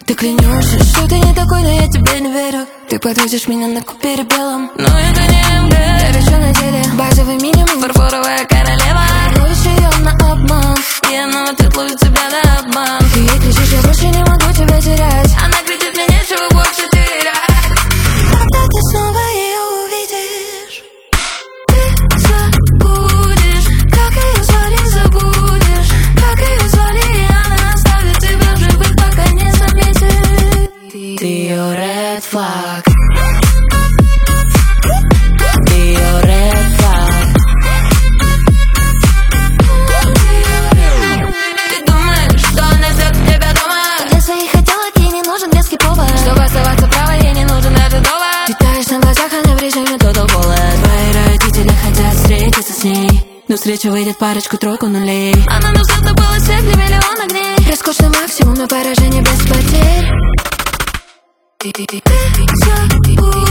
Ты клянешься, что ты не такой, но я тебе не верю. Ты подвозишь меня на купере белом, но это не МГ. Горячо на деле, базовый минимум, фарфоровая королева. Ловишь ее на обман, и она в ответ ловит тебя на обман. Ты ей кричишь, я больше не могу тебя терять. Она кричит, мне нечего больше терять. Когда ты снова ее увидишь, ты забудешь, как ее звали, забудешь, как ее звали, и она оставит тебя в живых, пока не заметит. Ты ее red flag. Ты ее red flag. Ты думаешь, что она ждет тебя дома? Для своих хотелок ей не нужен детский повод. Чтобы оставаться правой, ей не нужен даже довод. Ты таешь на глазах, она в режиме total bullet. Твои родители хотят встретиться с ней, но встреча выйдет парочку-тройку нулей. Она доступна было свет для миллиона огней. Роскошный максимум, но поражение без потерь. Ты забудешь.